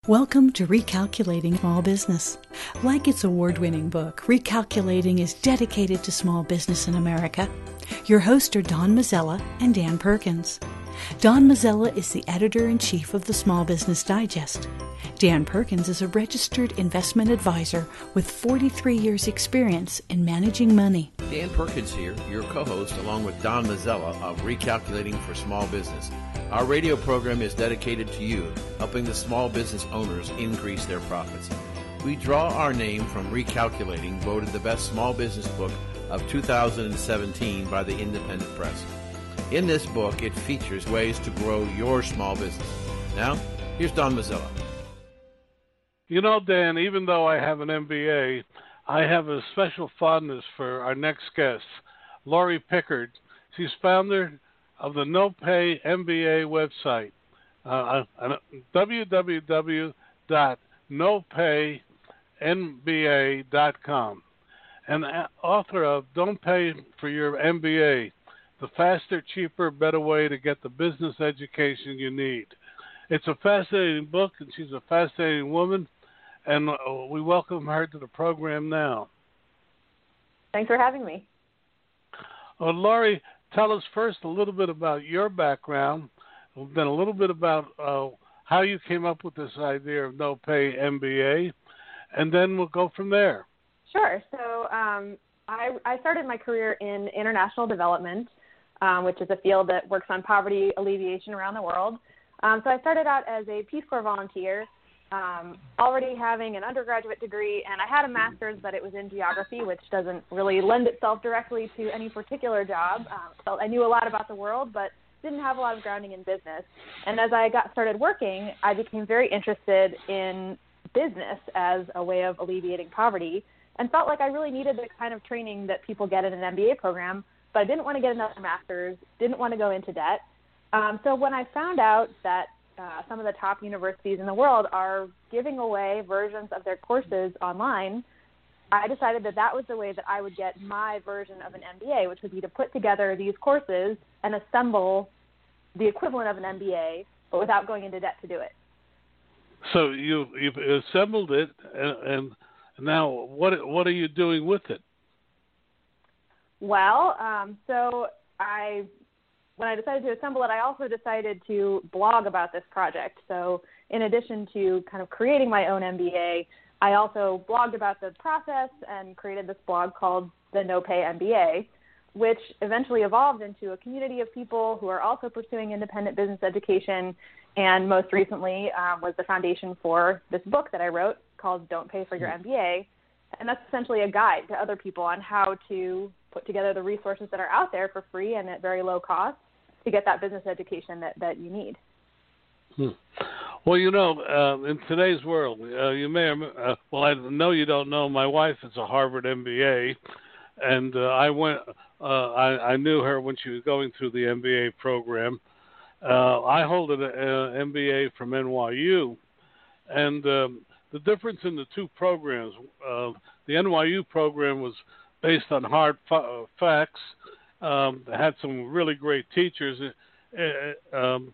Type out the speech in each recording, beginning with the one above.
Welcome to Recalculating Small Business. Like its award-winning book, Recalculating is dedicated to small business in America. Your hosts are Don Mazzella and Dan Perkins. Don Mazzella is the editor-in-chief of the Small Business Digest. Dan Perkins is a registered investment advisor with 43 years' experience in managing money. Dan Perkins here, your co-host, along with Don Mazzella of Recalculating for Small Business. Our radio program is dedicated to you, helping the small business owners increase their profits. We draw our name from Recalculating, voted the best small business book of 2017 by the Independent Press. In this book, it features ways to grow your small business. Now, here's Don Mazzella. You know, Dan, even though I have an MBA, I have a special fondness for our next guest, Laurie Pickard. She's founder of the No Pay MBA website, www.nopayNBA.com, and author of Don't Pay for Your MBA, the faster, cheaper, better way to get the business education you need. It's a fascinating book, and she's a fascinating woman, and we welcome her to the program now. Thanks for having me. Laurie, tell us first a little bit about your background, then a little bit about how you came up with this idea of No Pay MBA, and then we'll go from there. Sure. So I started my career in international development, which is a field that works on poverty alleviation around the world. So I started out as a Peace Corps volunteer, already having an undergraduate degree, and I had a master's, but it was in geography, which doesn't really lend itself directly to any particular job. So I knew a lot about the world, but didn't have a lot of grounding in business. And as I got started working, I became very interested in business as a way of alleviating poverty and felt like I really needed the kind of training that people get in an MBA program, but I didn't want to get another master's, didn't want to go into debt. So when I found out that some of the top universities in the world are giving away versions of their courses online, I decided that that was the way that I would get my version of an MBA, which would be to put together these courses and assemble the equivalent of an MBA, but without going into debt to do it. So you've assembled it, and now what are you doing with it? Well, when I decided to assemble it, I also decided to blog about this project. So in addition to kind of creating my own MBA, I also blogged about the process and created this blog called the No Pay MBA, which eventually evolved into a community of people who are also pursuing independent business education, and most recently was the foundation for this book that I wrote called Don't Pay for Your MBA. And that's essentially a guide to other people on how to put together the resources that are out there for free and at very low cost to get that business education that you need. Well, you know, in today's world, you may, I know you don't know, my wife is a Harvard MBA, and I knew her when she was going through the MBA program. I hold an MBA from NYU, and the difference in the two programs, the NYU program was based on hard facts. Had some really great teachers, and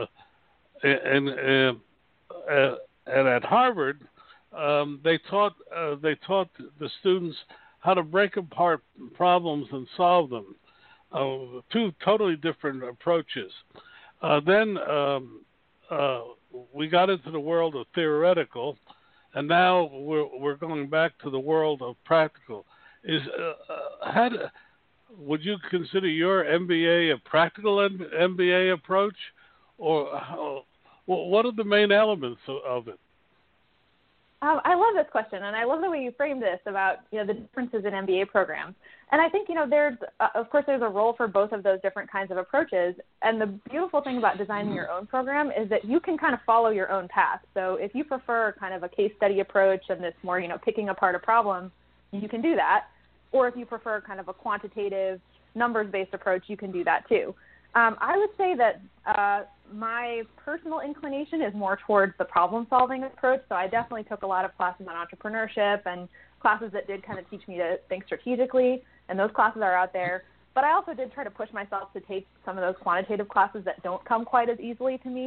at Harvard, they taught the students how to break apart problems and solve them. Two totally different approaches. Then we got into the world of theoretical, and now we're going back to the world of practical. Would you consider your MBA a practical MBA approach, or what are the main elements of it? I love this question, and I love the way you framed this about the differences in MBA programs. And I think there's of course there's a role for both of those different kinds of approaches. And the beautiful thing about designing your own program is that you can kind of follow your own path. So if you prefer kind of a case study approach and this more picking apart a problem, you can do that. Or if you prefer kind of a quantitative, numbers-based approach, you can do that too. I would say that my personal inclination is more towards the problem-solving approach. So I definitely took a lot of classes on entrepreneurship and classes that did kind of teach me to think strategically, and those classes are out there. But I also did try to push myself to take some of those quantitative classes that don't come quite as easily to me.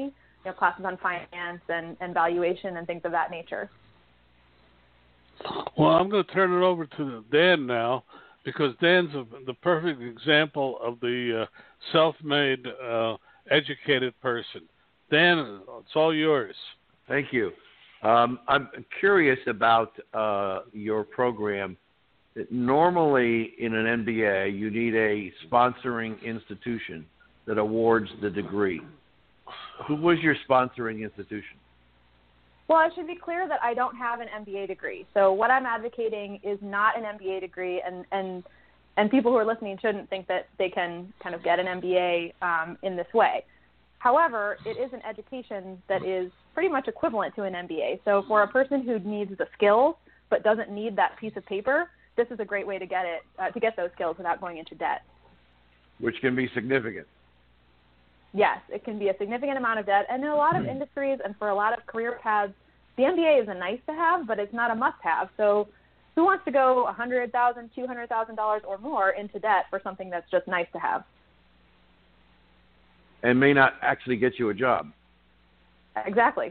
classes on finance and valuation and things of that nature. Well, I'm going to turn it over to Dan now, because Dan's the perfect example of the self-made, educated person. Dan, it's all yours. Thank you. I'm curious about your program. Normally, in an MBA, you need a sponsoring institution that awards the degree. Who was your sponsoring institution? Well, I should be clear that I don't have an MBA degree. So what I'm advocating is not an MBA degree, and people who are listening shouldn't think that they can kind of get an MBA in this way. However, it is an education that is pretty much equivalent to an MBA. So for a person who needs the skills but doesn't need that piece of paper, this is a great way to get those skills without going into debt. Which can be significant. Yes, it can be a significant amount of debt. And in a lot of industries and for a lot of career paths, the MBA is a nice to have, but it's not a must have. So who wants to go $100,000, $200,000 or more into debt for something that's just nice to have? And may not actually get you a job. Exactly.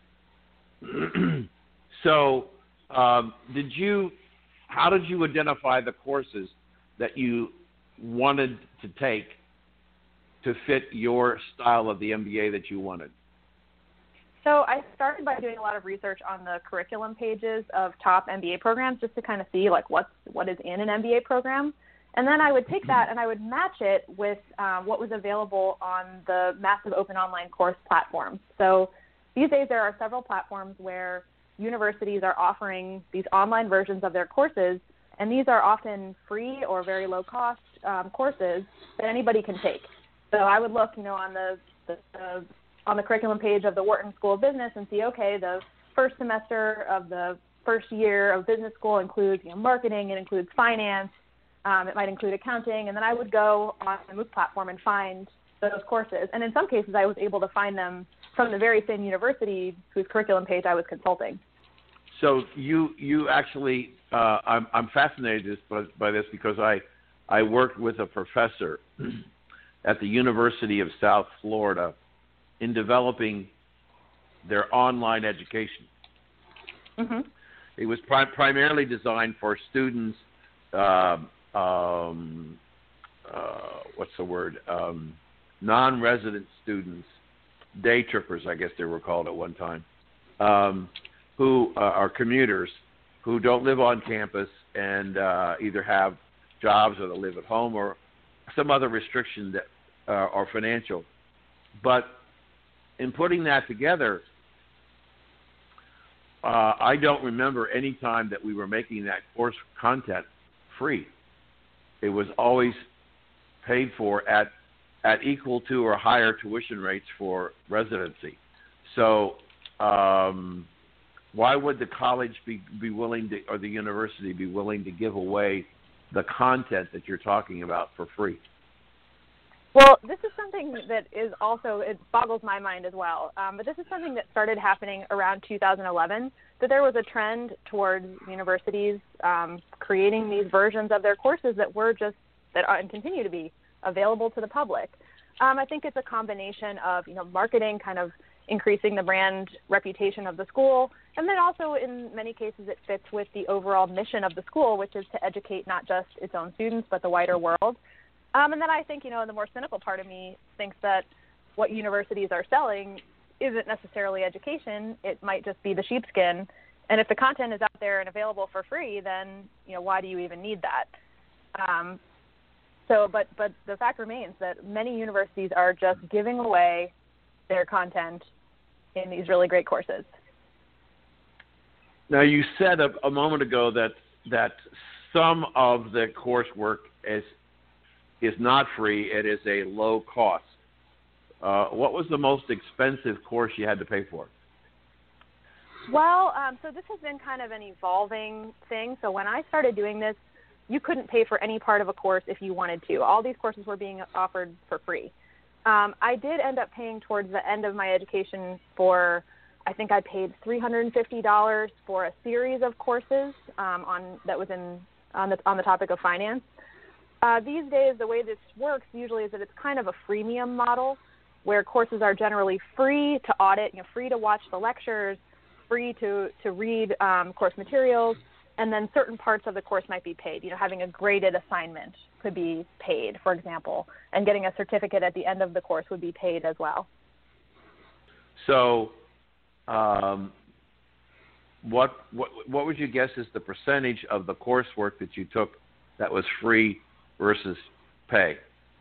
So how did you identify the courses that you wanted to take to fit your style of the MBA that you wanted? So I started by doing a lot of research on the curriculum pages of top MBA programs just to kind of see like what is in an MBA program. And then I would take that and I would match it with what was available on the massive open online course platforms. So these days there are several platforms where universities are offering these online versions of their courses, and these are often free or very low cost courses that anybody can take. So I would look, on the curriculum page of the Wharton School of Business and see, okay, the first semester of the first year of business school includes marketing, it includes finance, it might include accounting, and then I would go on the MOOC platform and find those courses. And in some cases, I was able to find them from the very same university whose curriculum page I was consulting. So you actually, I'm fascinated by this because I worked with a professor at the University of South Florida in developing their online education. Mm-hmm. It was primarily designed for students, non-resident students, day trippers, I guess they were called at one time, who are commuters who don't live on campus and either have jobs or they live at home or some other restriction that are financial. But in putting that together, I don't remember any time that we were making that course content free. It was always paid for at equal to or higher tuition rates for residency. So why would the college be willing to, or the university be willing to give away the content that you're talking about for free? Well, this is something that is also, it boggles my mind as well, but this is something that started happening around 2011, that there was a trend towards universities creating these versions of their courses that were just, that are, and continue to be available to the public. I think it's a combination of, marketing, kind of increasing the brand reputation of the school, and then also in many cases it fits with the overall mission of the school, which is to educate not just its own students, but the wider world. And then I think, the more cynical part of me thinks that what universities are selling isn't necessarily education. It might just be the sheepskin. And if the content is out there and available for free, then, why do you even need that? But the fact remains that many universities are just giving away their content in these really great courses. Now, you said a moment ago that some of the coursework is not free. It is a low cost. What was the most expensive course you had to pay for? Well, so this has been kind of an evolving thing. So when I started doing this, you couldn't pay for any part of a course if you wanted to. All these courses were being offered for free. I did end up paying towards the end of my education for, I think I paid $350 for a series of courses on the topic of finance. These days, the way this works usually is that it's kind of a freemium model. where courses are generally free to audit, free to watch the lectures, free to read course materials, and then certain parts of the course might be paid. Having a graded assignment could be paid, for example, and getting a certificate at the end of the course would be paid as well. So what would you guess is the percentage of the coursework that you took that was free versus pay?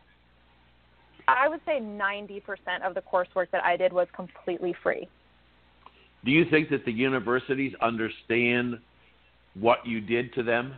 I would say 90% of the coursework that I did was completely free. Do you think that the universities understand what you did to them?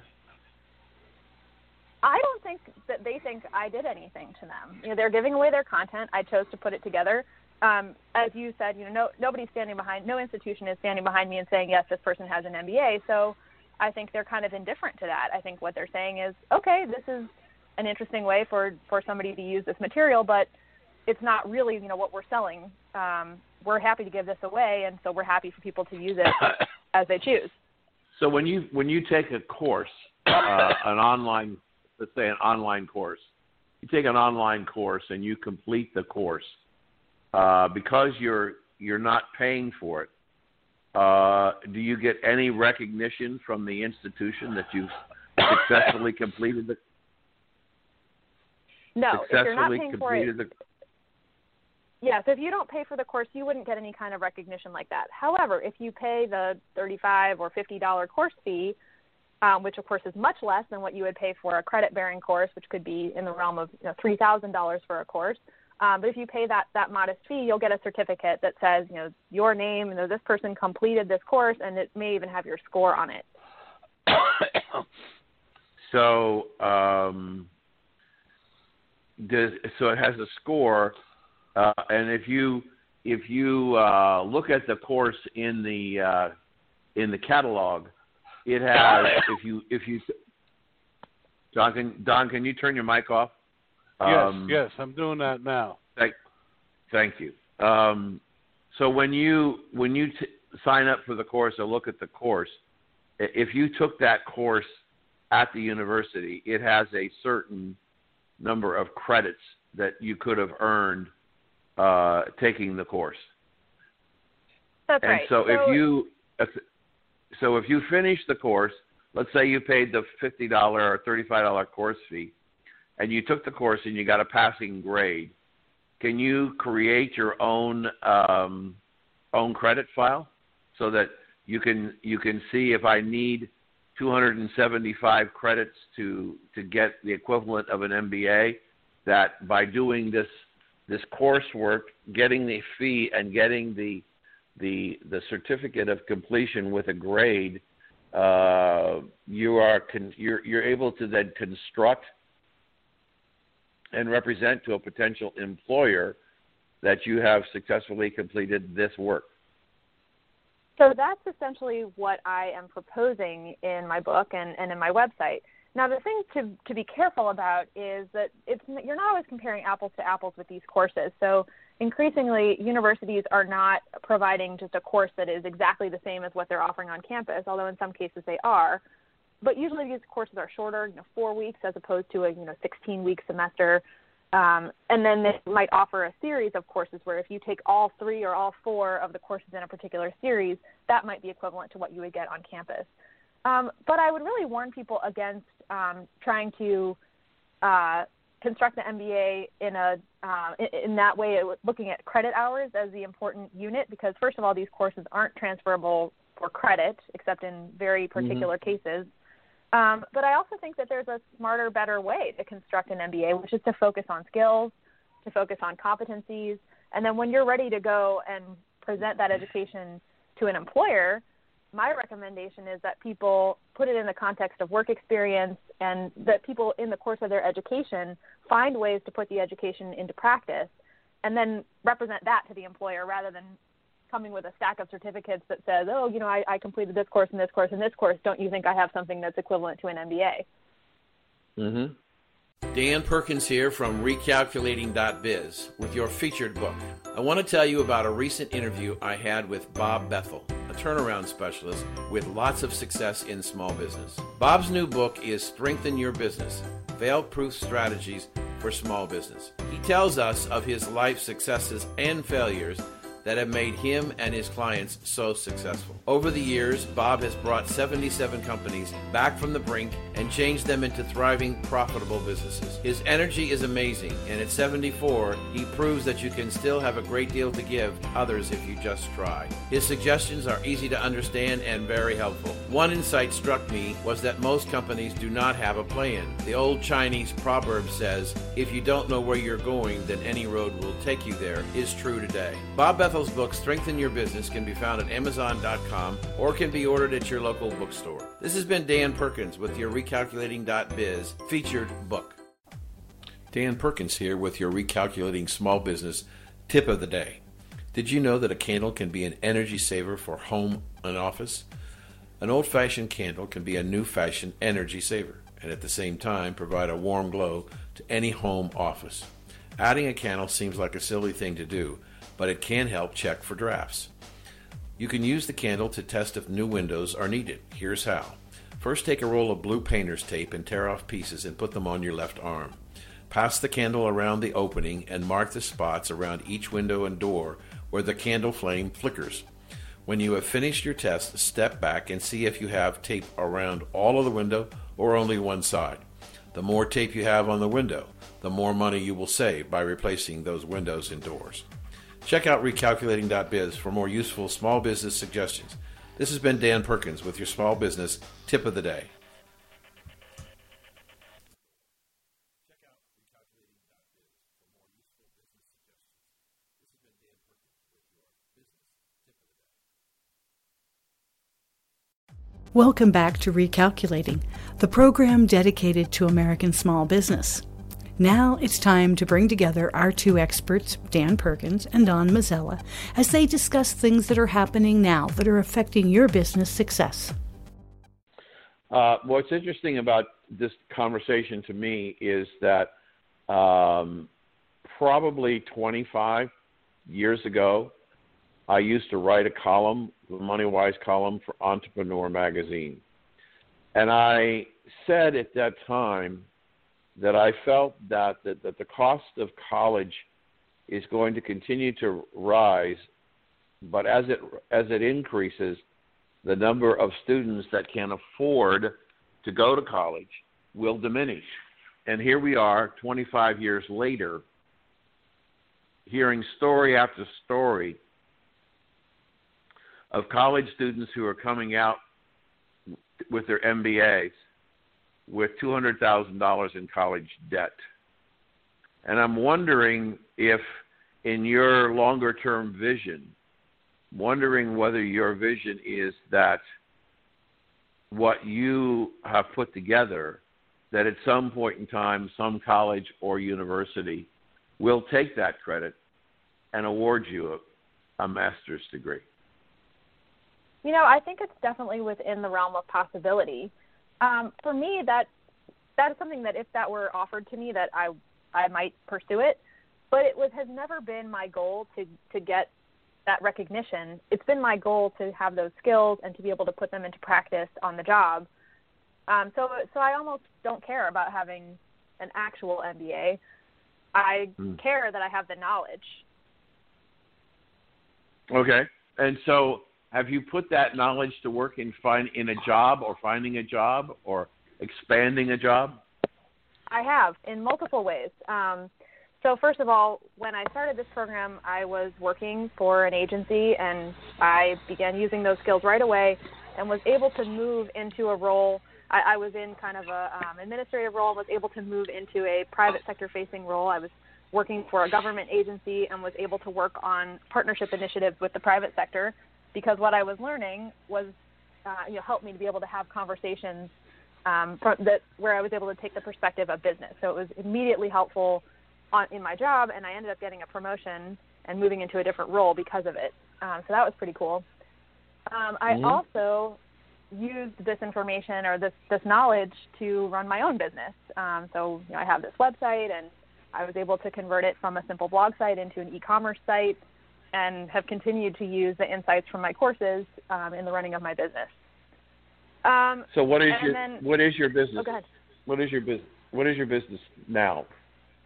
I don't think that they think I did anything to them. They're giving away their content. I chose to put it together. As you said, nobody's standing behind, no institution is standing behind me and saying, yes, this person has an MBA. So I think they're kind of indifferent to that. I think what they're saying is, okay, this is an interesting way for somebody to use this material, but it's not really, what we're selling. We're happy to give this away, and so we're happy for people to use it as they choose. So when you take a course, an online, let's say an online course, you take an online course and you complete the course, because you're not paying for it. Do you get any recognition from the institution that you've successfully completed the? No, if you're not paying for it. Yes, if you don't pay for the course, you wouldn't get any kind of recognition like that. However, if you pay the $35 or $50 course fee, which of course is much less than what you would pay for a credit-bearing course, which could be in the realm of $3,000 for a course. But if you pay that modest fee, you'll get a certificate that says, your name, this person completed this course, and it may even have your score on it. So, so it has a score, and if you look at the course in the catalog, it has if you Don, can you turn your mic off? Yes, I'm doing that now. Thank you. So when you sign up for the course or look at the course, if you took that course at the university, it has a certain number of credits that you could have earned taking the course. That's and right. So if you finish the course, let's say you paid the $50 or $35 course fee, and you took the course and you got a passing grade, can you create your own credit file so that you can see if I need 275 credits to get the equivalent of an MBA, that by doing this coursework, getting the fee and getting the certificate of completion with a grade, you're able to then construct and represent to a potential employer that you have successfully completed this work. So that's essentially what I am proposing in my book and in my website. Now, the thing to be careful about is that you're not always comparing apples to apples with these courses. So increasingly, universities are not providing just a course that is exactly the same as what they're offering on campus, although in some cases they are. But usually these courses are shorter, 4 weeks as opposed to a 16-week semester. And then they might offer a series of courses where if you take all 3 or all 4 of the courses in a particular series, that might be equivalent to what you would get on campus. But I would really warn people against trying to construct the MBA in that way, looking at credit hours as the important unit, because first of all, these courses aren't transferable for credit, except in very particular cases. But I also think that there's a smarter, better way to construct an MBA, which is to focus on skills, to focus on competencies, and then when you're ready to go and present that education to an employer, my recommendation is that people put it in the context of work experience, and that people in the course of their education find ways to put the education into practice and then represent that to the employer rather than coming with a stack of certificates that says, I completed this course and this course and this course. Don't you think I have something that's equivalent to an MBA? Mm-hmm. Dan Perkins here from Recalculating.biz with your featured book. I want to tell you about a recent interview I had with Bob Bethel, a turnaround specialist with lots of success in small business. Bob's new book is Strengthen Your Business, Fail-Proof Strategies for Small Business. He tells us of his life successes and failures that have made him and his clients so successful. Over the years, Bob has brought 77 companies back from the brink and changed them into thriving, profitable businesses. His energy is amazing, and at 74, he proves that you can still have a great deal to give others if you just try. His suggestions are easy to understand and very helpful. One insight struck me was that most companies do not have a plan. The old Chinese proverb says, if you don't know where you're going, then any road will take you there, is true today. Bob Bethel's book, Strengthen Your Business, can be found at Amazon.com or can be ordered at your local bookstore. This has been Dan Perkins with your Recalculating.biz featured book. Dan Perkins here with your Recalculating Small Business tip of the day. Did you know that a candle can be an energy saver for home and office? An old-fashioned candle can be a new-fashioned energy saver and at the same time provide a warm glow to any home office. Adding a candle seems like a silly thing to do, but it can help check for drafts. You can use the candle to test if new windows are needed. Here's how. First, take a roll of blue painter's tape and tear off pieces and put them on your left arm. Pass the candle around the opening and mark the spots around each window and door where the candle flame flickers. When you have finished your test, step back and see if you have tape around all of the window or only one side. The more tape you have on the window, the more money you will save by replacing those windows and doors. Check out Recalculating.biz for more useful small business suggestions. This has been Dan Perkins with your small business tip of the day. Welcome back to Recalculating, the program dedicated to American small business. Now it's time to bring together our two experts, Dan Perkins and Don Mazzella, as they discuss things that are happening now that are affecting your business success. What's interesting about this conversation to me is that probably 25 years ago, I used to write a column, the MoneyWise column for Entrepreneur Magazine. And I said at that time that I felt that the cost of college is going to continue to rise, but as it increases, the number of students that can afford to go to college will diminish. And here we are, 25 years later, hearing story after story of college students who are coming out with their MBAs with $200,000 in college debt. And I'm wondering if in your longer-term vision, wondering whether your vision is that what you have put together, that at some point in time, some college or university will take that credit and award you a master's degree. You know, I think it's definitely within the realm of possibility. For me, that is something that if that were offered to me, that I might pursue it. But it has never been my goal to get that recognition. It's been my goal to have those skills and to be able to put them into practice on the job. So I almost don't care about having an actual MBA. I care that I have the knowledge. Okay. And so have you put that knowledge to work in a job or finding a job or expanding a job? I have, in multiple ways. So first of all, when I started this program, I was working for an agency, and I began using those skills right away and was able to move into a role. I was in kind of a administrative role, was able to move into a private sector-facing role. I was working for a government agency and was able to work on partnership initiatives with the private sector, because what I was learning was, helped me to be able to have conversations where I was able to take the perspective of business. So it was immediately helpful in my job, and I ended up getting a promotion and moving into a different role because of it. So that was pretty cool. I also used this information or this knowledge to run my own business. So I have this website, and I was able to convert it from a simple blog site into an e-commerce site, and have continued to use the insights from my courses in the running of my business. So what is your business? Oh, go ahead. What is your business now?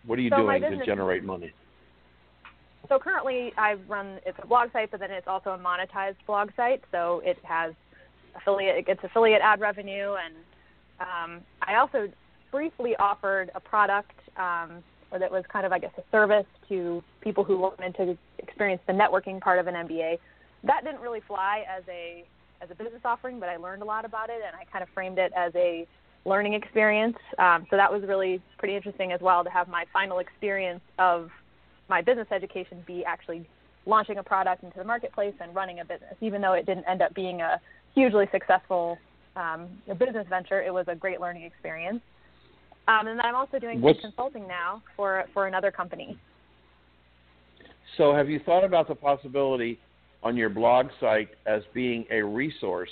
What are you doing to generate money? So currently it's a blog site, but then it's also a monetized blog site. So it has affiliate ad revenue. And I also briefly offered a product that was kind of, I guess, a service to people who wanted to experience the networking part of an MBA. That didn't really fly as a business offering, but I learned a lot about it, and I kind of framed it as a learning experience. So that was really pretty interesting as well, to have my final experience of my business education be actually launching a product into the marketplace and running a business. Even though it didn't end up being a hugely successful business venture, it was a great learning experience. And then I'm also doing some consulting now for another company. So have you thought about the possibility on your blog site as being a resource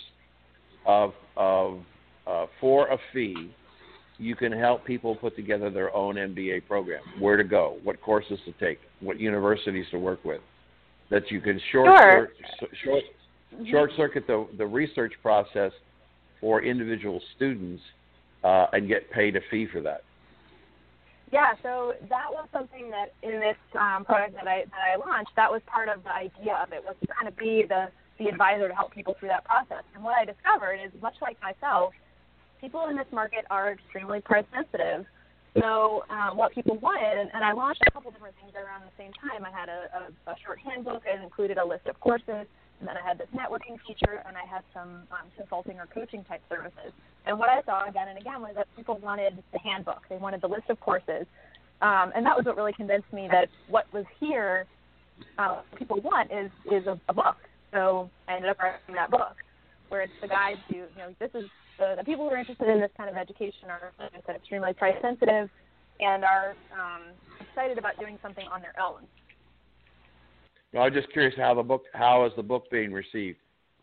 for a fee? You can help people put together their own MBA program, where to go, what courses to take, what universities to work with, that you can short circuit the research process for individual students and get paid a fee for that. Yeah, so that was something that in this product that I launched, that was part of the idea of it, was to kind of be the advisor to help people through that process. And what I discovered is, much like myself, people in this market are extremely price sensitive. So what people wanted, and I launched a couple different things around the same time. I had a short handbook that included a list of courses, and then I had this networking feature, and I had some consulting or coaching type services. And what I saw again and again was that people wanted the handbook. They wanted the list of courses. And that was what really convinced me that what was here, people want is a book. So I ended up writing that book, where it's the guide to, this is the people who are interested in this kind of education are, like I said, extremely price sensitive and are excited about doing something on their own. I'm just curious how is the book being received?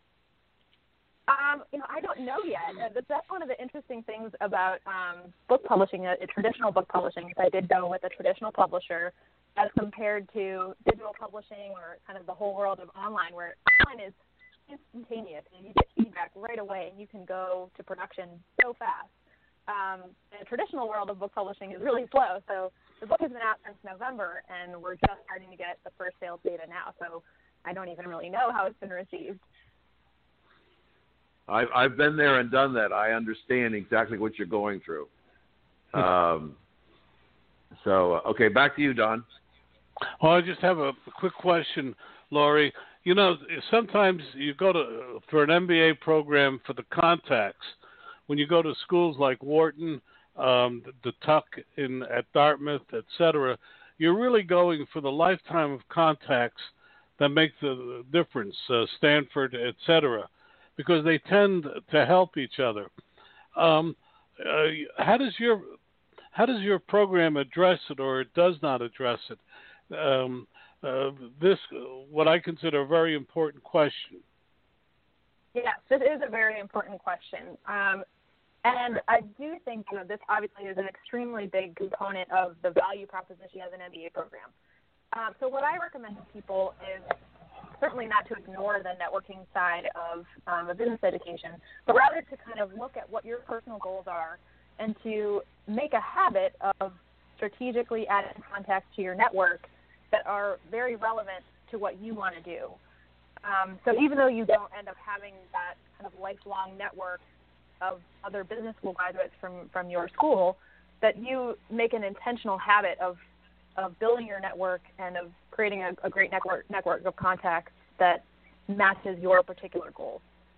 I don't know yet. That's one of the interesting things about book publishing, a traditional book publishing. Because I did go with a traditional publisher as compared to digital publishing or kind of the whole world of online, where online is instantaneous and you get feedback right away and you can go to production so fast. The traditional world of book publishing is really slow. So the book has been out since November, and we're just starting to get the first sales data now. So I don't even really know how it's been received. I've been there and done that. I understand exactly what you're going through. Okay, back to you, Don. Well, I just have a quick question, Laurie. Sometimes you go for an MBA program for the contacts. When you go to schools like Wharton, the Tuck at Dartmouth, etc., you're really going for the lifetime of contacts that make the difference, Stanford, etc., because they tend to help each other. How does your program address it, or it does not address it? This, what I consider a very important question. Yes, this is a very important question. And I do think this obviously is an extremely big component of the value proposition of an MBA program. So what I recommend to people is certainly not to ignore the networking side of a business education, but rather to kind of look at what your personal goals are and to make a habit of strategically adding contacts to your network that are very relevant to what you want to do. So even though you don't end up having that kind of lifelong network of other business school graduates from your school, that you make an intentional habit of building your network and of creating a great network of contacts that matches your particular goals.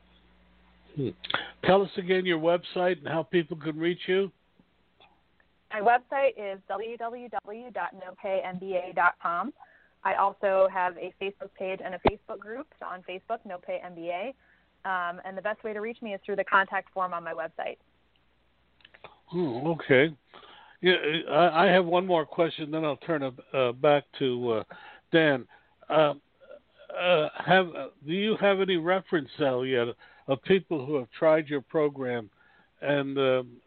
Tell us again your website and how people can reach you. My website is www.nopayMBA.com. I also have a Facebook page and a Facebook group. So on Facebook, No Pay MBA. And the best way to reach me is through the contact form on my website. Okay. Yeah, I have one more question, then I'll turn it back to Dan. Do you have any reference, Sal, yet of people who have tried your program and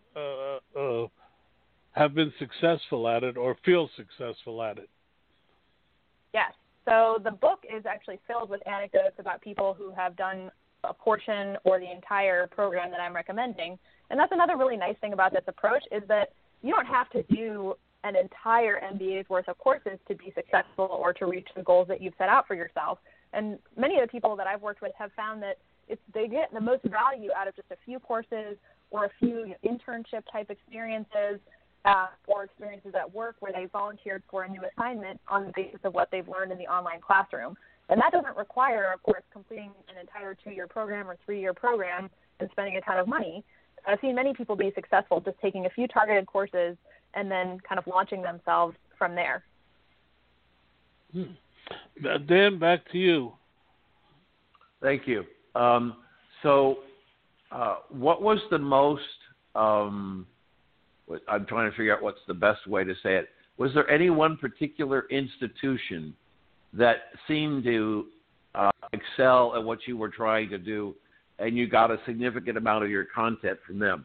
have been successful at it or feel successful at it? Yes. So the book is actually filled with anecdotes about people who have done a portion or the entire program that I'm recommending. And that's another really nice thing about this approach, is that you don't have to do an entire MBA's worth of courses to be successful or to reach the goals that you've set out for yourself. And many of the people that I've worked with have found that they get the most value out of just a few courses or a few internship type experiences or experiences at work where they volunteered for a new assignment on the basis of what they've learned in the online classroom. And that doesn't require, of course, completing an entire 2-year program or 3-year program and spending a ton of money. I've seen many people be successful just taking a few targeted courses and then kind of launching themselves from there. Dan, back to you. Thank you. What was the most, I'm trying to figure out what's the best way to say it. Was there any one particular institution that seemed to excel at what you were trying to do, and you got a significant amount of your content from them?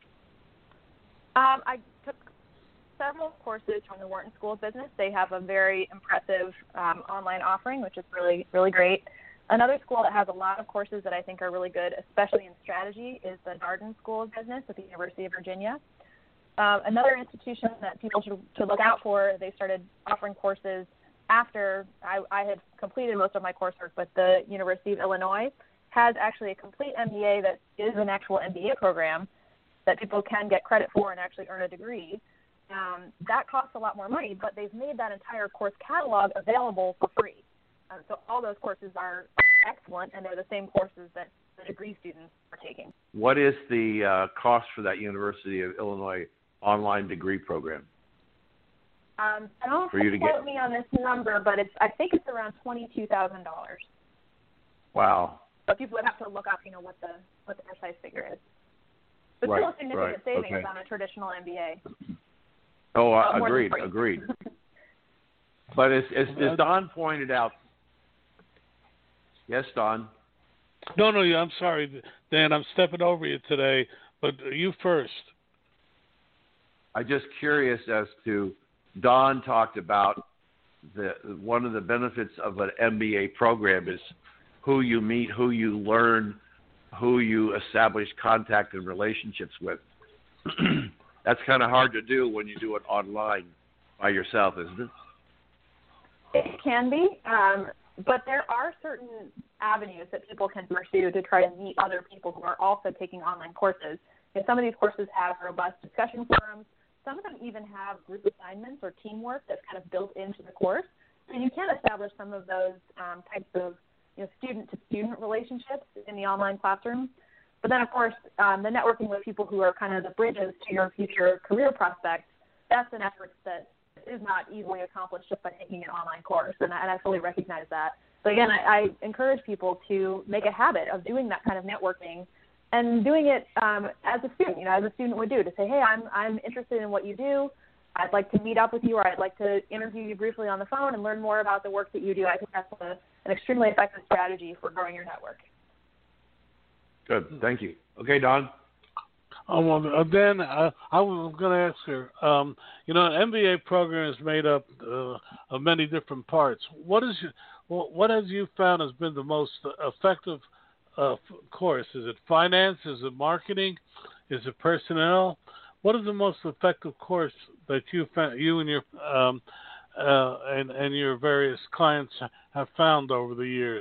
I took several courses from the Wharton School of Business. They have a very impressive online offering, which is really, really great. Another school that has a lot of courses that I think are really good, especially in strategy, is the Darden School of Business at the University of Virginia. Another institution that people should look out for, they started offering courses after I had completed most of my coursework, but the University of Illinois has actually a complete MBA that is an actual MBA program that people can get credit for and actually earn a degree. That costs a lot more money, but they've made that entire course catalog available for free. So all those courses are excellent, and they're the same courses that the degree students are taking. What is the cost for that University of Illinois online degree program? Don't quote me on this number, but I think it's around $22,000. Wow. But people would have to look up, what the precise figure is. But still a significant savings on a traditional MBA. Oh, agreed. But as Don pointed out, yes, Don? No, I'm sorry, Dan. I'm stepping over you today, but you first. I'm just curious as to, Don talked about one of the benefits of an MBA program is who you meet, who you learn, who you establish contact and relationships with. That's kind of hard to do when you do it online by yourself, isn't it? It can be, but there are certain avenues that people can pursue to try to meet other people who are also taking online courses. Some of these courses have robust discussion forums. Some of them even have group assignments or teamwork that's kind of built into the course. And you can establish some of those types of student-to-student relationships in the online classroom. But then, of course, the networking with people who are kind of the bridges to your future career prospects, that's an effort that is not easily accomplished just by taking an online course, and I fully recognize that. So again, I encourage people to make a habit of doing that kind of networking and doing it as a student, as a student would do, to say, hey, I'm interested in what you do. I'd like to meet up with you, or I'd like to interview you briefly on the phone and learn more about the work that you do. I think that's an extremely effective strategy for growing your network. Good. Thank you. Okay, Don? Dan, I was going to ask her, an MBA program is made up of many different parts. What have you found has been the most effective course? Is it finance? Is it marketing? Is it personnel? What is the most effective course that you and your and your various clients have found over the years?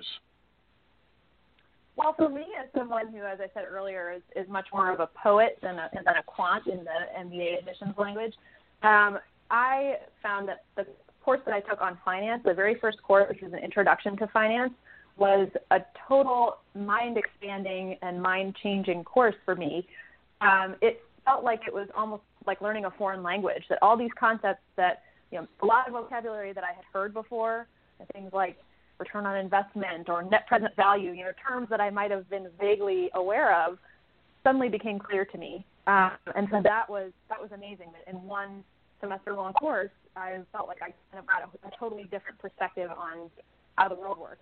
Well, for me, as someone who, as I said earlier, is much more of a poet than a quant in the MBA admissions language, I found that the course that I took on finance, the very first course, which was an introduction to finance, was a total mind-expanding and mind-changing course for me. It felt like it was almost like learning a foreign language, that all these concepts that, a lot of vocabulary that I had heard before, things like return on investment or net present value, terms that I might have been vaguely aware of, suddenly became clear to me. And so that was amazing. That in one semester-long course, I felt like I kind of got a totally different perspective on how the world works.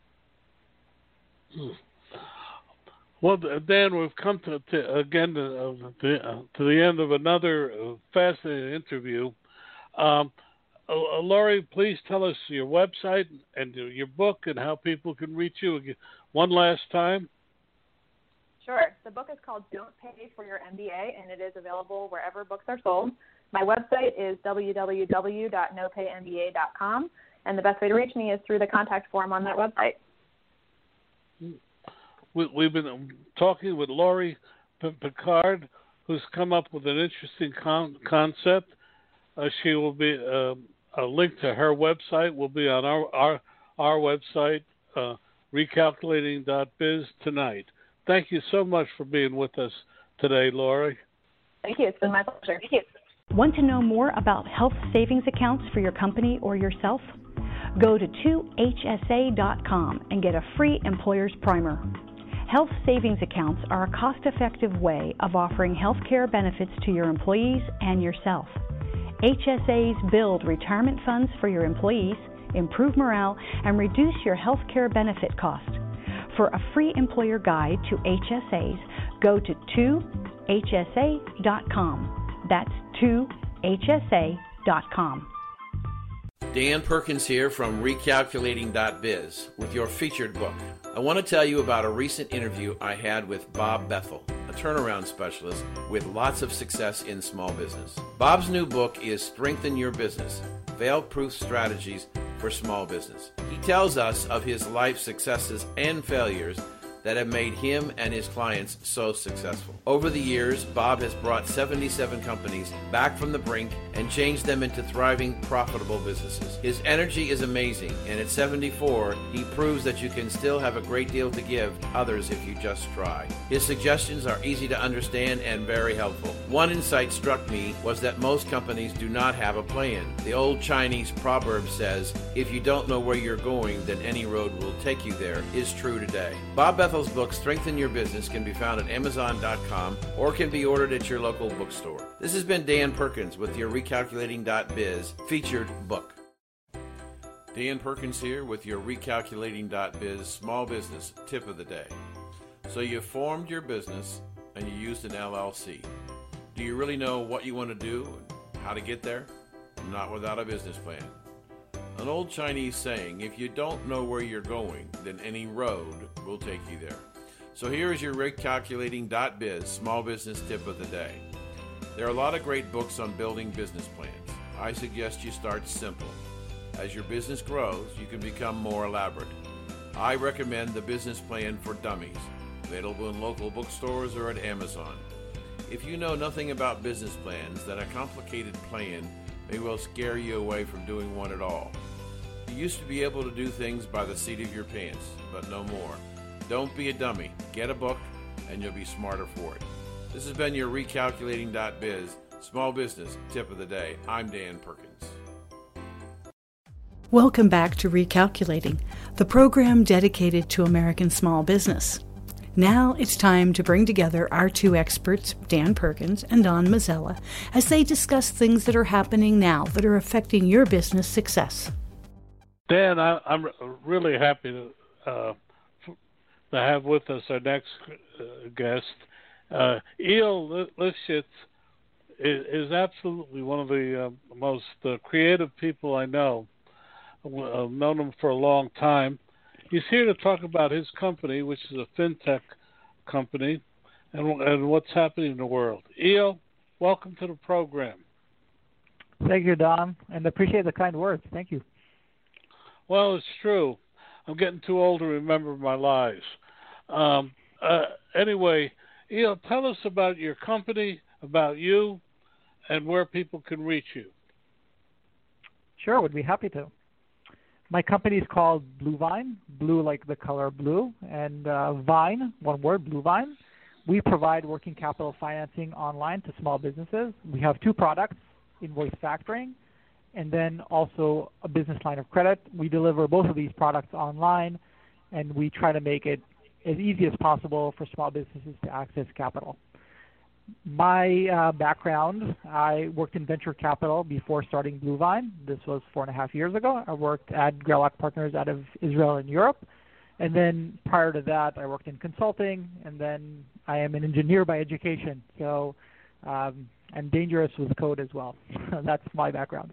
Well, Dan, we've come to the end of another fascinating interview. Lori, please tell us your website and your book and how people can reach you one last time. Sure. The book is called Don't Pay for Your MBA, and it is available wherever books are sold. My website is www.nopaymba.com, and the best way to reach me is through the contact form on that website. We've been talking with Laurie Picard, who's come up with an interesting concept. She will be a link to her website will be on our website, recalculating.biz tonight. Thank you so much for being with us today, Laurie. Thank you. It's been my pleasure. Thank you. Want to know more about health savings accounts for your company or yourself? Go to 2hsa.com and get a free employer's primer. Health savings accounts are a cost-effective way of offering health care benefits to your employees and yourself. HSAs build retirement funds for your employees, improve morale, and reduce your health care benefit cost. For a free employer guide to HSAs, go to 2hsa.com. That's 2hsa.com. Dan Perkins here from Recalculating.biz with your featured book. I want to tell you about a recent interview I had with Bob Bethel, a turnaround specialist with lots of success in small business. Bob's new book is Strengthen Your Business, Fail-Proof Strategies for Small Business. He tells us of his life successes and failures that have made him and his clients so successful. Over the years, Bob has brought 77 companies back from the brink and changed them into thriving, profitable businesses. His energy is amazing, and at 74, he proves that you can still have a great deal to give others if you just try. His suggestions are easy to understand and very helpful. One insight struck me was that most companies do not have a plan. The old Chinese proverb says, if you don't know where you're going, then any road will take you there, is true today. Bob Bethel's book, Strengthen Your Business, can be found at Amazon.com or can be ordered at your local bookstore. This has been Dan Perkins with your Recalculating.biz featured book. Dan Perkins here with your Recalculating.biz small business tip of the day. So you formed your business and you used an LLC. Do you really know what you want to do and how to get there? Not without a business plan. An old Chinese saying, if you don't know where you're going, then any road will take you there. So here is your Recalculating.biz small business tip of the day. There are a lot of great books on building business plans. I suggest you start simple. As your business grows, you can become more elaborate. I recommend the Business Plan for Dummies, available in local bookstores or at Amazon. If you know nothing about business plans, then a complicated plan may well scare you away from doing one at all. You used to be able to do things by the seat of your pants, but no more. Don't be a dummy. Get a book, and you'll be smarter for it. This has been your Recalculating.biz small business tip of the day. I'm Dan Perkins. Welcome back to Recalculating, the program dedicated to American small business. Now it's time to bring together our two experts, Dan Perkins and Don Mazzella, as they discuss things that are happening now that are affecting your business success. Dan, I'm really happy to have with us our next guest. Eyal Lifshitz is absolutely one of the most creative people I know. I've known him for a long time. He's here to talk about his company, which is a fintech company, and what's happening in the world. Eyal, welcome to the program. Thank you, Don, and appreciate the kind words. Thank you. Well, it's true. I'm getting too old to remember my lies. Anyway, Eyal, tell us about your company, about you, and where people can reach you. Sure, would be happy to. My company is called Bluevine, blue like the color blue, and Vine, one word, Bluevine. We provide working capital financing online to small businesses. We have two products, invoice factoring, and then also a business line of credit. We deliver both of these products online, and we try to make it as easy as possible for small businesses to access capital. My background, I worked in venture capital before starting Bluevine. This was 4.5 years ago. I worked at Greylock Partners out of Israel and Europe. And then prior to that, I worked in consulting, and then I am an engineer by education. So I'm dangerous with code as well. That's my background.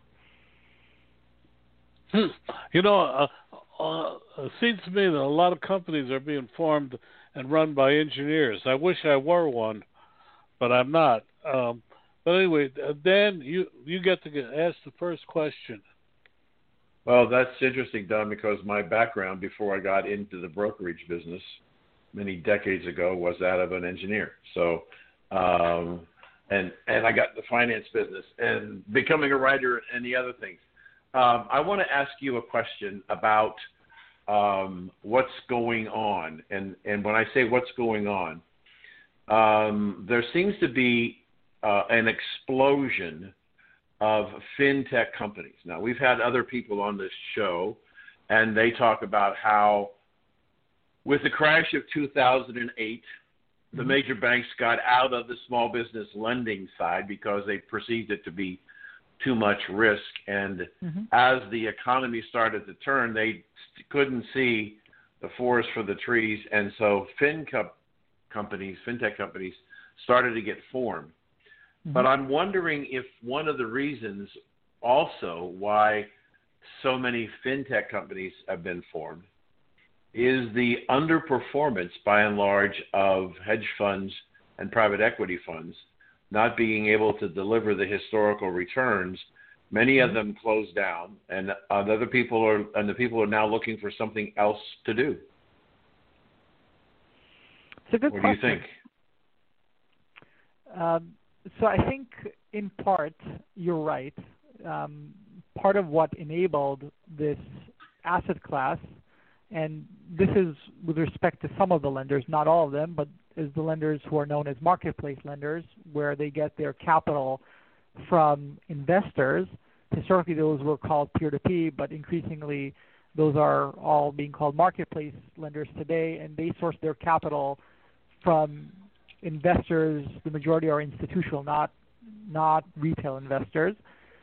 You know, it seems to me that a lot of companies are being formed and run by engineers. I wish I were one, but I'm not. But anyway, Dan, you get to ask the first question. Well, that's interesting, Don, because my background before I got into the brokerage business many decades ago was that of an engineer. So, and I got the finance business and becoming a writer and the other things. I want to ask you a question about what's going on. And when I say what's going on, there seems to be an explosion of fintech companies. Now, we've had other people on this show, and they talk about how with the crash of 2008, the major banks got out of the small business lending side because they perceived it to be too much risk. And as the economy started to turn, they couldn't see the forest for the trees. And so fintech companies started to get formed. But I'm wondering if one of the reasons also why so many fintech companies have been formed is the underperformance, by and large, of hedge funds and private equity funds not being able to deliver the historical returns. Many of them closed down, and the people are now looking for something else to do. It's a good question. What do you think? So I think in part, you're right. Part of what enabled this asset class, and this is with respect to some of the lenders, not all of them, but is the lenders who are known as marketplace lenders, where they get their capital from investors. Historically, those were called peer-to-peer, but increasingly those are all being called marketplace lenders today, and they source their capital from investors. The majority are institutional, not retail investors.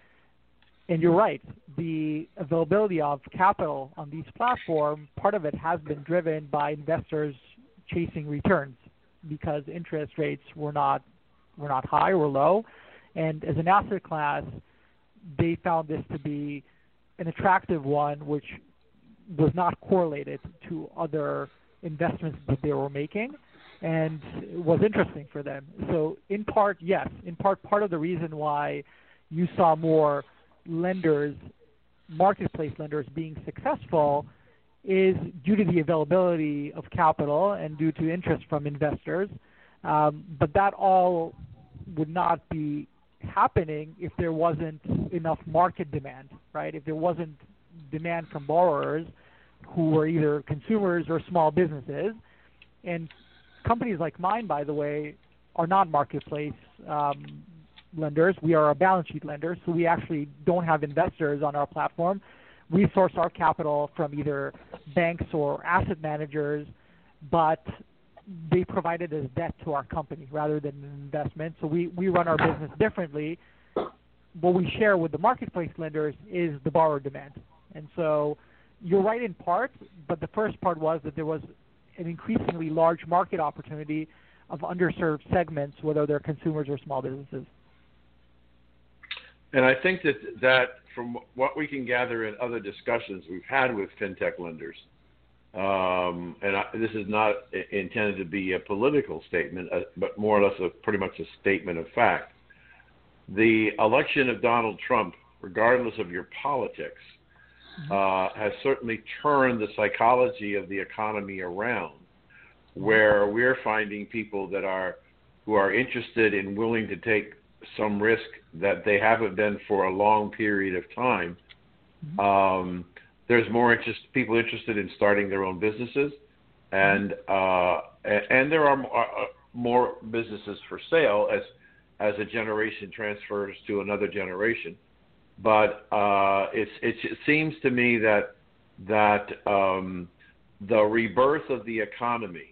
And you're right, the availability of capital on these platforms, part of it has been driven by investors chasing returns because interest rates were not high or low. And as an asset class, they found this to be an attractive one, which was not correlated to other investments that they were making, and was interesting for them. So in part, yes. In part of the reason why you saw more lenders, marketplace lenders, being successful is due to the availability of capital and due to interest from investors. But that all would not be happening if there wasn't enough market demand, right? If there wasn't demand from borrowers who were either consumers or small businesses. And companies like mine, by the way, are not marketplace lenders. We are a balance sheet lender, so we actually don't have investors on our platform. We source our capital from either banks or asset managers, but they provide it as debt to our company rather than an investment. So we run our business differently. What we share with the marketplace lenders is the borrower demand. And so you're right in part, but the first part was that there was an increasingly large market opportunity of underserved segments, whether they're consumers or small businesses. And I think that from what we can gather in other discussions we've had with fintech lenders, this is not intended to be a political statement, but more or less pretty much a statement of fact. The election of Donald Trump, regardless of your politics, has certainly turned the psychology of the economy around, where we're finding people who are interested and willing to take some risk that they haven't been for a long period of time. There's more people interested in starting their own businesses, and there are more businesses for sale as a generation transfers to another generation. But it seems to me that the rebirth of the economy,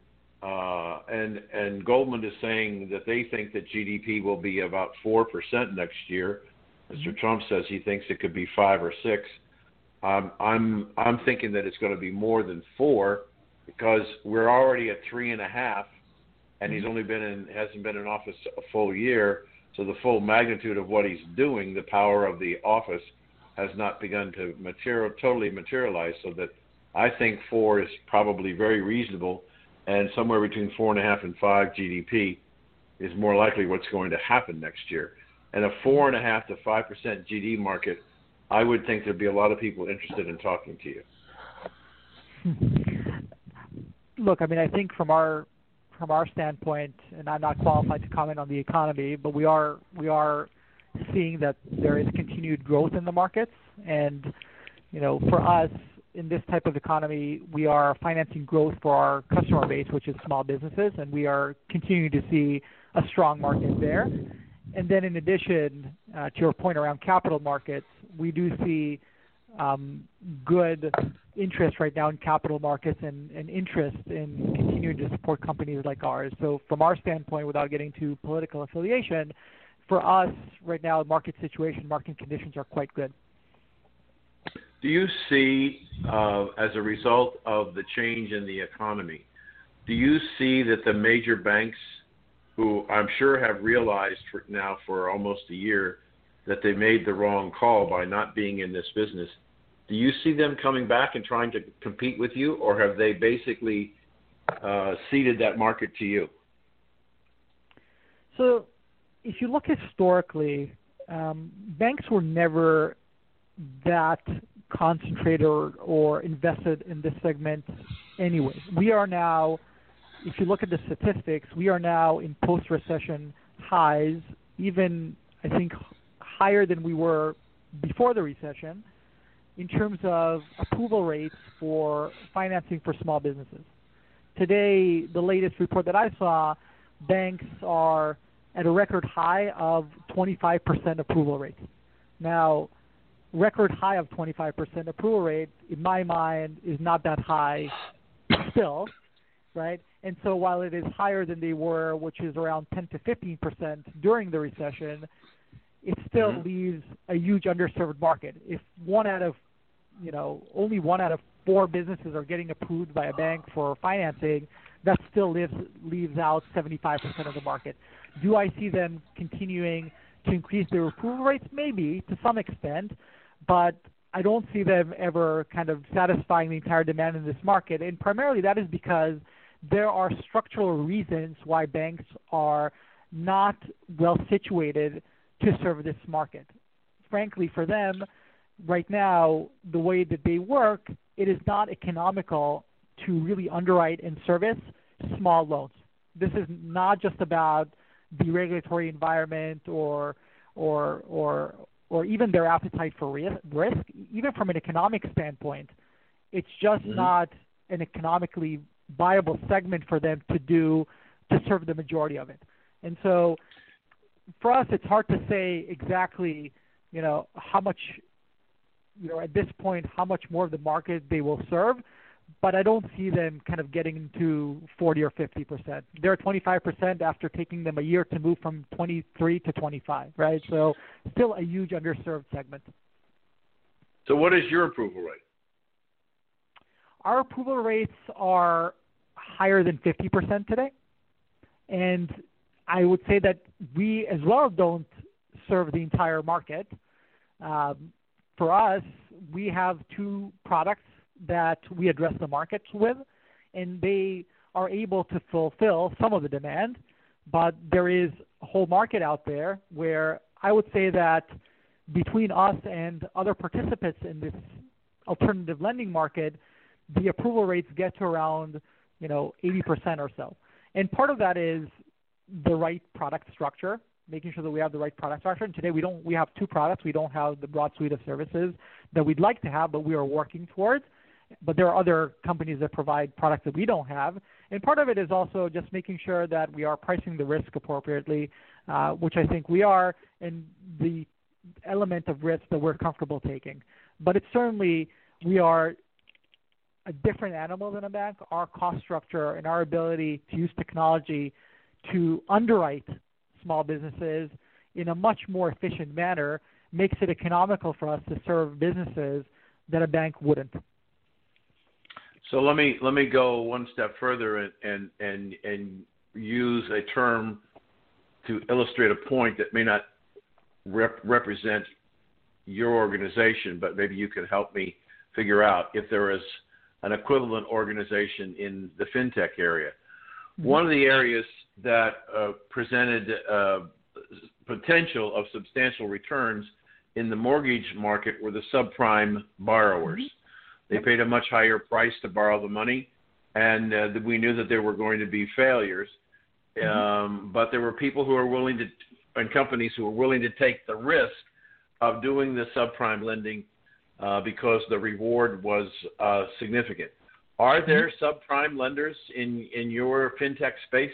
and Goldman is saying that they think that GDP will be about 4% next year. Mr. Trump says he thinks it could be 5 or 6. I'm thinking that it's going to be more than 4 because we're already at 3.5, and he's hasn't been in office a full year. So the full magnitude of what he's doing, the power of the office, has not begun to totally materialize. So that I think 4 is probably very reasonable, and somewhere between 4.5 and 5 GDP is more likely what's going to happen next year. And a 4.5% to 5% GD market, I would think there'd be a lot of people interested in talking to you. Look, I mean, I think from our standpoint, and I'm not qualified to comment on the economy, but we are seeing that there is continued growth in the markets. And, you know, for us, in this type of economy, we are financing growth for our customer base, which is small businesses, and we are continuing to see a strong market there. And then in addition, to your point around capital markets, we do see good interest right now in capital markets and interest in continuing to support companies like ours. So from our standpoint, without getting to political affiliation, for us right now, market conditions are quite good. Do you see, as a result of the change in the economy, do you see that the major banks, who I'm sure have realized now for almost a year that they made the wrong call by not being in this business, do you see them coming back and trying to compete with you, or have they basically ceded that market to you? So if you look historically, banks were never that concentrated or invested in this segment anyway. We are now, if you look at the statistics, we are now in post-recession highs, even I think higher than we were before the recession, in terms of approval rates for financing for small businesses. Today, the latest report that I saw, banks are at a record high of 25% approval rate. Now, record high of 25% approval rate, in my mind, is not that high still, right? And so while it is higher than they were, which is around 10 to 15% during the recession, it still leaves a huge underserved market. If only one out of four businesses are getting approved by a bank for financing, that still leaves out 75% of the market. Do I see them continuing to increase their approval rates? Maybe, to some extent, but I don't see them ever kind of satisfying the entire demand in this market. And primarily that is because there are structural reasons why banks are not well situated to serve this market. Frankly, for them, right now, the way that they work, it is not economical to really underwrite and service small loans. This is not just about the regulatory environment or even their appetite for risk. Even from an economic standpoint, it's just not an economically viable segment for them to serve the majority of it. And so for us, it's hard to say exactly, how much, at this point, how much more of the market they will serve, but I don't see them kind of getting into 40 or 50%. They're 25% after taking them a year to move from 23 to 25, right? So still a huge underserved segment. So what is your approval rate? Our approval rates are higher than 50% today. And I would say that we as well don't serve the entire market. For us, we have two products that we address the markets with, and they are able to fulfill some of the demand, but there is a whole market out there where I would say that between us and other participants in this alternative lending market, the approval rates get to around 80% or so. And part of that is the right product structure, making sure that we have the right product structure. And today we have two products. We don't have the broad suite of services that we'd like to have, but we are working towards. But there are other companies that provide products that we don't have. And part of it is also just making sure that we are pricing the risk appropriately, which I think we are, and the element of risk that we're comfortable taking. But it's certainly, we are a different animal than a bank. Our cost structure and our ability to use technology to underwrite small businesses in a much more efficient manner makes it economical for us to serve businesses that a bank wouldn't. So let me go one step further and use a term to illustrate a point that may not represent your organization, but maybe you could help me figure out if there is an equivalent organization in the fintech area. One of the areas that presented potential of substantial returns in the mortgage market were the subprime borrowers. They paid a much higher price to borrow the money, and we knew that there were going to be failures. But there were people who are willing to, and companies who were willing to take the risk of doing the subprime lending because the reward was significant. Are there subprime lenders in your fintech space?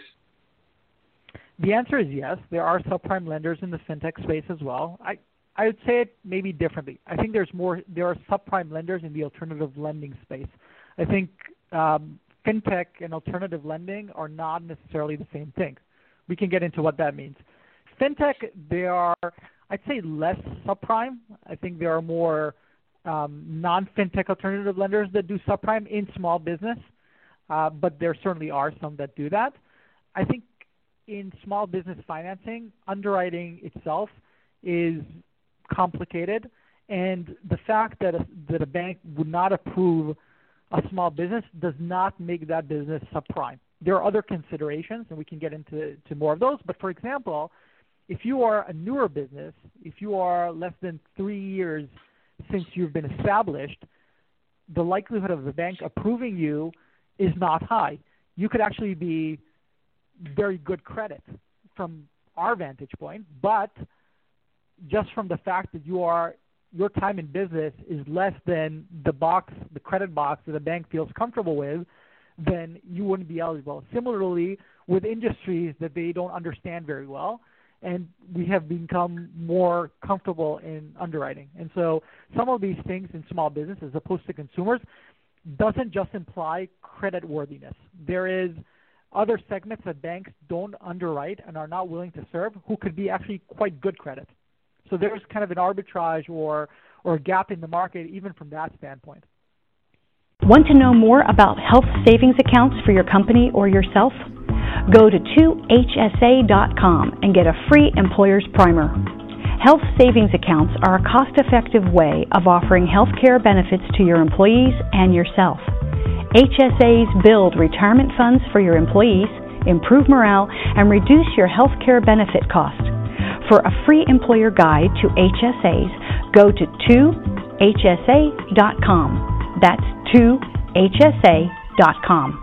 The answer is yes. There are subprime lenders in the fintech space as well. I would say it maybe differently. I think there are subprime lenders in the alternative lending space. I think fintech and alternative lending are not necessarily the same thing. We can get into what that means. Fintech, they are, I'd say, less subprime. I think there are more non-fintech alternative lenders that do subprime in small business, but there certainly are some that do that. I think in small business financing, underwriting itself is complicated, and the fact that a bank would not approve a small business does not make that business subprime. There are other considerations, and we can get into more of those. But for example, if you are a newer business, if you are less than 3 years since you've been established, the likelihood of the bank approving you is not high. You could actually be very good credit from our vantage point, but just from the fact that your time in business is less than the credit box that a bank feels comfortable with, then you wouldn't be eligible. Similarly, with industries that they don't understand very well, and we have become more comfortable in underwriting. And so some of these things in small business as opposed to consumers doesn't just imply credit worthiness. There is other segments that banks don't underwrite and are not willing to serve who could be actually quite good credit. So there's kind of an arbitrage or a gap in the market even from that standpoint. Want to know more about health savings accounts for your company or yourself? Go to 2hsa.com and get a free employer's primer. Health savings accounts are a cost-effective way of offering health care benefits to your employees and yourself. HSAs build retirement funds for your employees, improve morale, and reduce your health care benefit cost. For a free employer guide to HSAs, go to 2hsa.com. That's 2hsa.com.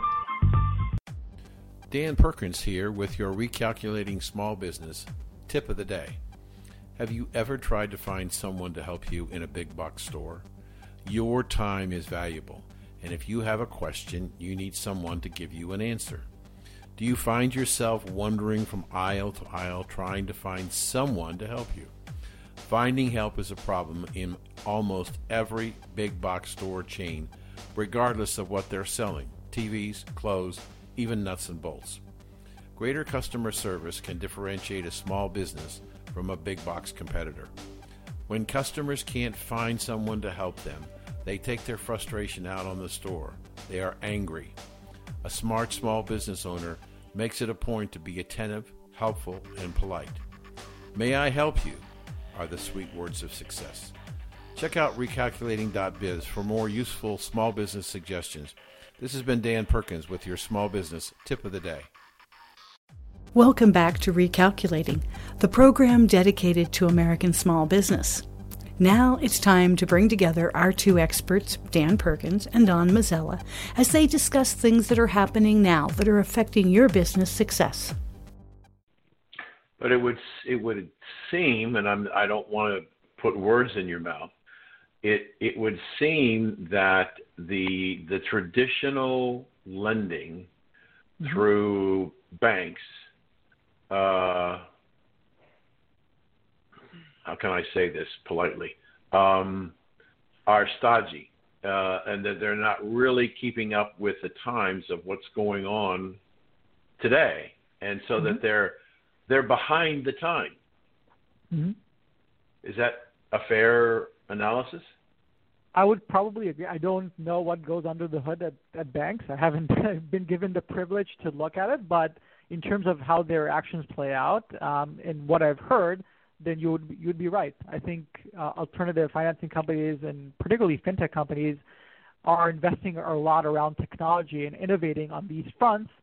Dan Perkins here with your Recalculating Small Business Tip of the Day. Have you ever tried to find someone to help you in a big box store? Your time is valuable, and if you have a question, you need someone to give you an answer. Do you find yourself wandering from aisle to aisle trying to find someone to help you? Finding help is a problem in almost every big box store chain, regardless of what they're selling: TVs, clothes, even nuts and bolts. Greater customer service can differentiate a small business from a big box competitor. When customers can't find someone to help them, they take their frustration out on the store. They are angry. A smart small business owner makes it a point to be attentive, helpful, and polite. May I help you are the sweet words of success. Check out recalculating.biz for more useful small business suggestions. This has been Dan Perkins with your Small Business Tip of the Day. Welcome back to Recalculating, the program dedicated to American small business. Now it's time to bring together our two experts, Dan Perkins and Don Mazzella, as they discuss things that are happening now that are affecting your business success. But it would seem, and I don't want to put words in your mouth, it would seem that the traditional lending through banks, how can I say this politely, are stodgy, and that they're not really keeping up with the times of what's going on today, and so that they're behind the time. Is that a fair analysis? I would probably agree. I don't know what goes under the hood at banks. I haven't been given the privilege to look at it, but in terms of how their actions play out and what I've heard, then you'd be right. I think alternative financing companies and particularly fintech companies are investing a lot around technology and innovating on these fronts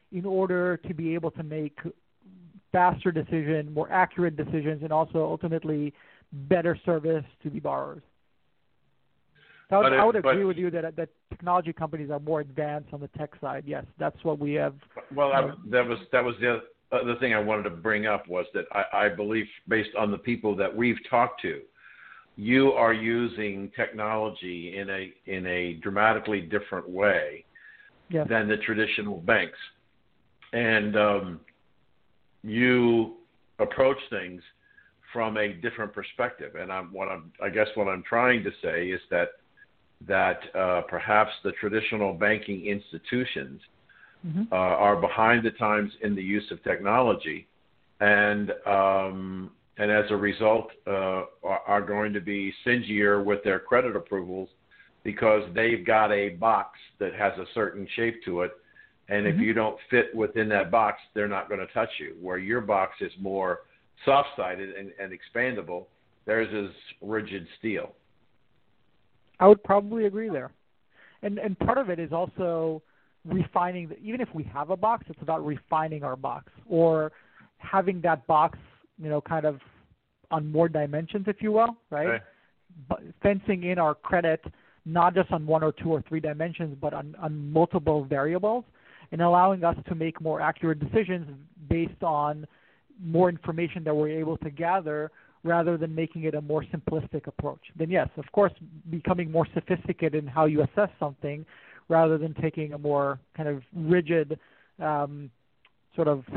in order to be able to make faster decisions, more accurate decisions, and also ultimately better service to the borrowers. So I would agree with you that technology companies are more advanced on the tech side. Yes, that's what we have. Well, that was the other thing I wanted to bring up was that I believe, based on the people that we've talked to, you are using technology in a dramatically different way than the traditional banks, and you approach things from a different perspective. And I guess what I'm trying to say is that perhaps the traditional banking institutions are behind the times in the use of technology, and as a result are going to be stingier with their credit approvals because they've got a box that has a certain shape to it, and if you don't fit within that box, they're not going to touch you. Where your box is more soft-sided and expandable, theirs is rigid steel. I would probably agree there. And part of it is also refining. Even if we have a box, it's about refining our box or having that box, kind of on more dimensions, if you will, right? Okay. But fencing in our credit, not just on 1 or 2 or 3 dimensions, but on multiple variables, and allowing us to make more accurate decisions based on more information that we're able to gather rather than making it a more simplistic approach. Then yes, of course, becoming more sophisticated in how you assess something rather than taking a more kind of rigid sort of,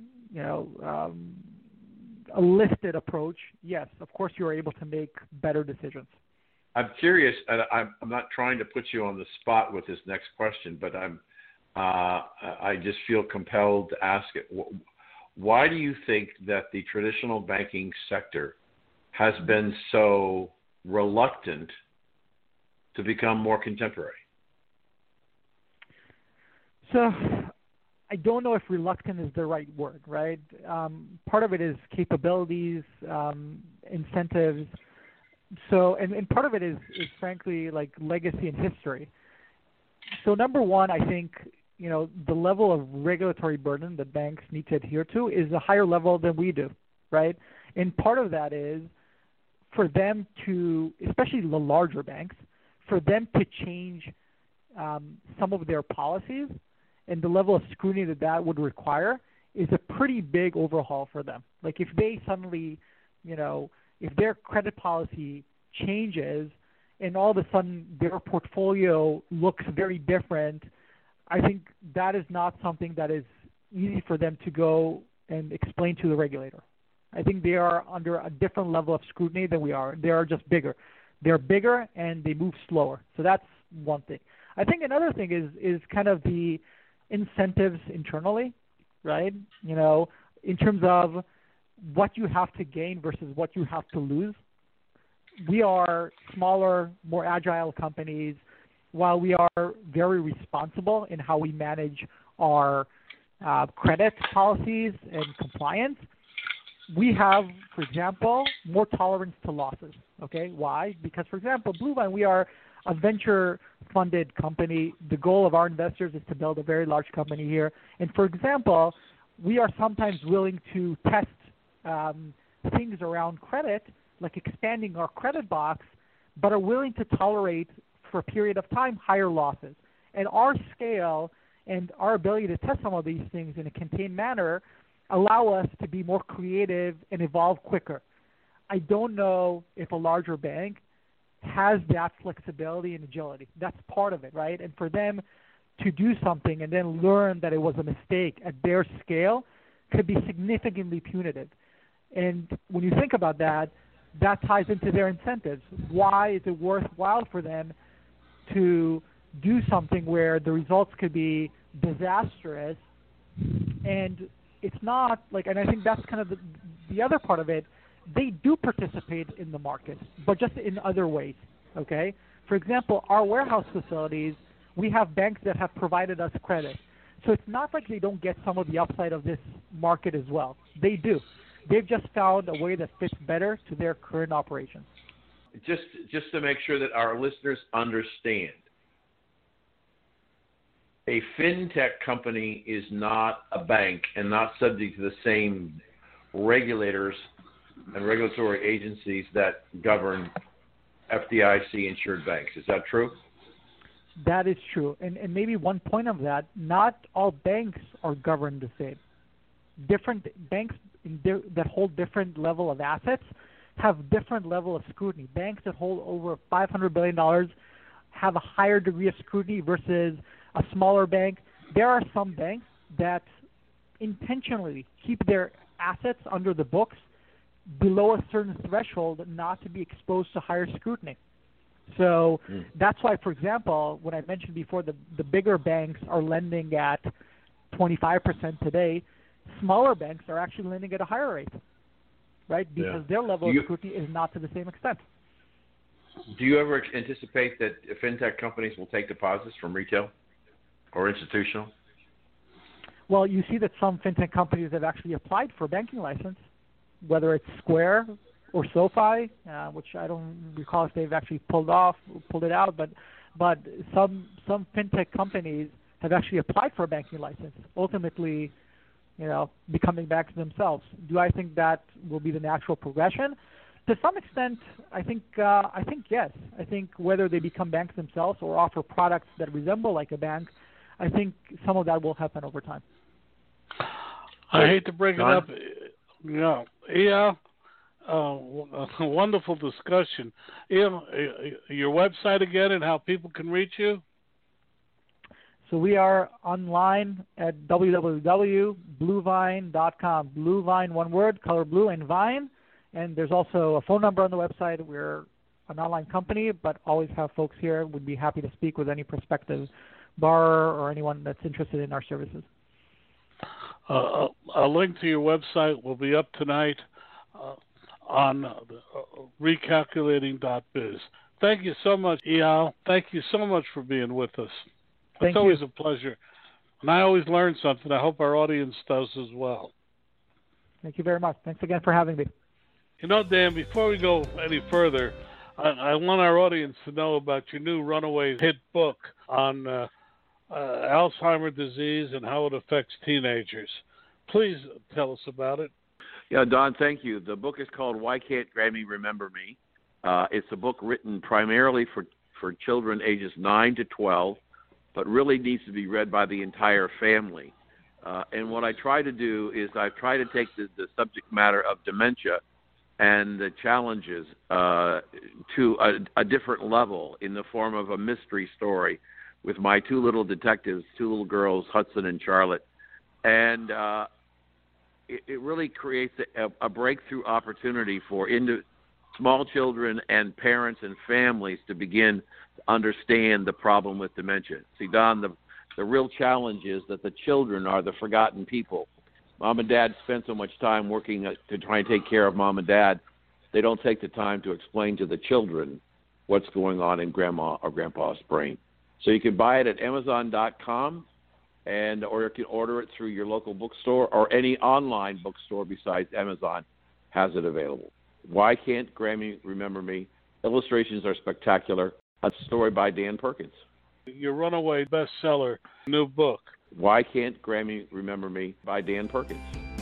a listed approach. Yes, of course, you're able to make better decisions. I'm curious, and I'm not trying to put you on the spot with this next question, but I just feel compelled to ask it. Why do you think that the traditional banking sector has been so reluctant to become more contemporary? So I don't know if reluctant is the right word, right? Part of it is capabilities, incentives. So, and part of it is frankly like legacy and history. So number one, I think, the level of regulatory burden that banks need to adhere to is a higher level than we do, right? And part of that is for them to, especially the larger banks, for them to change some of their policies and the level of scrutiny that would require is a pretty big overhaul for them. Like if they suddenly, if their credit policy changes and all of a sudden their portfolio looks very different, I think that is not something that is easy for them to go and explain to the regulator. I think they are under a different level of scrutiny than we are. They are just bigger. They're bigger and they move slower. So that's one thing. I think another thing is kind of the incentives internally, right? In terms of what you have to gain versus what you have to lose. We are smaller, more agile companies. While we are very responsible in how we manage our credit policies and compliance, we have, for example, more tolerance to losses. Okay, why? Because, for example, Bluevine, we are a venture-funded company. The goal of our investors is to build a very large company here. And, for example, we are sometimes willing to test things around credit, like expanding our credit box, but are willing to tolerate for a period of time higher losses. And our scale and our ability to test some of these things in a contained manner allow us to be more creative and evolve quicker. I don't know if a larger bank has that flexibility and agility. That's part of it, right? And for them to do something and then learn that it was a mistake at their scale could be significantly punitive. And when you think about that, that ties into their incentives. Why is it worthwhile for them to do something where the results could be disastrous? And it's not like, and I think that's kind of the other part of it, they do participate in the market, but just in other ways, okay? For example, our warehouse facilities, we have banks that have provided us credit. So it's not like they don't get some of the upside of this market as well. They do. They've just found a way that fits better to their current operations. Just to make sure that our listeners understand, a fintech company is not a bank and not subject to the same regulators and regulatory agencies that govern FDIC-insured banks. Is that true? That is true. And maybe one point of that, not all banks are governed the same. Different banks that hold different level of assets have different level of scrutiny. Banks that hold over $500 billion have a higher degree of scrutiny versus a smaller bank. There are some banks that intentionally keep their assets under the books below a certain threshold not to be exposed to higher scrutiny. So that's why, for example, when I mentioned before, the bigger banks are lending at 25% today, smaller banks are actually lending at a higher rate, right? Because their level of scrutiny is not to the same extent. Do you ever anticipate that fintech companies will take deposits from retail or institutional? Well, you see that some fintech companies have actually applied for a banking license, whether it's Square or SoFi, which I don't recall if they've actually pulled it out, but some fintech companies have actually applied for a banking license, ultimately, becoming banks themselves. Do I think that will be the natural progression? To some extent, I think yes. I think whether they become banks themselves or offer products that resemble like a bank, I think some of that will happen over time. I hate to break it up. Wonderful discussion. Your website again and how people can reach you? So we are online at www.bluevine.com. Bluevine, one word, color blue, and Vine. And there's also a phone number on the website. We're an online company, but always have folks here. Would be happy to speak with any prospective borrower or anyone that's interested in our services. A link to your website will be up tonight on recalculating.biz. Thank you so much, Eyal. Thank you so much for being with us. It's always a pleasure. And I always learn something. I hope our audience does as well. Thank you very much. Thanks again for having me. Dan, before we go any further, I want our audience to know about your new runaway hit book on Alzheimer's disease and how it affects teenagers. Please tell us about it. Yeah, Don, thank you. The book is called Why Can't Grammy Remember Me? It's a book written primarily for children ages 9 to 12, but really needs to be read by the entire family. And what I try to do is I try to take the subject matter of dementia and the challenges to a different level in the form of a mystery story with my two little detectives, two little girls, Hudson and Charlotte. And it really creates a breakthrough opportunity for small children and parents and families to begin to understand the problem with dementia. See, Don, the real challenge is that the children are the forgotten people. Mom and Dad spend so much time working to try and take care of Mom and Dad, they don't take the time to explain to the children what's going on in Grandma or Grandpa's brain. So you can buy it at Amazon.com, or you can order it through your local bookstore, or any online bookstore besides Amazon has it available. Why Can't Grammy Remember Me? Illustrations are spectacular. A story by Dan Perkins. Your runaway bestseller, new book. Why Can't Grammy Remember Me by Dan Perkins.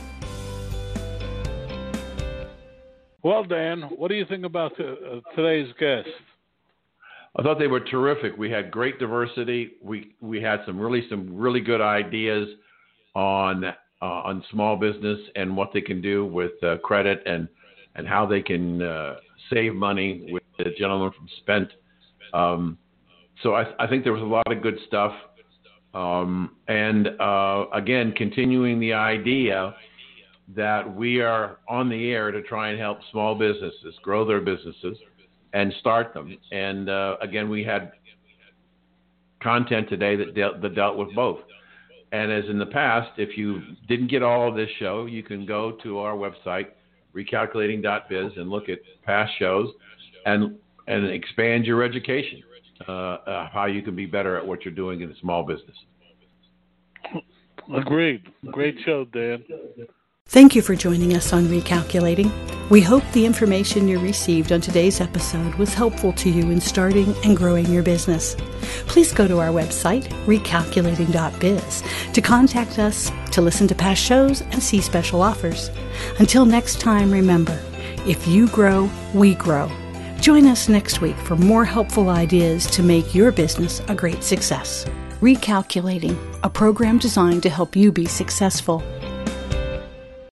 Well, Dan, what do you think about today's guest? I thought they were terrific. We had great diversity. We had some really good ideas on small business and what they can do with credit and how they can save money with the gentleman from Spent. So I think there was a lot of good stuff. Again, continuing the idea that we are on the air to try and help small businesses grow their businesses and start them. And again, we had content today that dealt with both. And as in the past, if you didn't get all of this show, you can go to our website, recalculating.biz, and look at past shows and expand your education, how you can be better at what you're doing in a small business. Agreed. Great show, Dan. Thank you for joining us on Recalculating. We hope the information you received on today's episode was helpful to you in starting and growing your business. Please go to our website, recalculating.biz, to contact us, to listen to past shows, and see special offers. Until next time, remember, if you grow, we grow. Join us next week for more helpful ideas to make your business a great success. Recalculating, a program designed to help you be successful.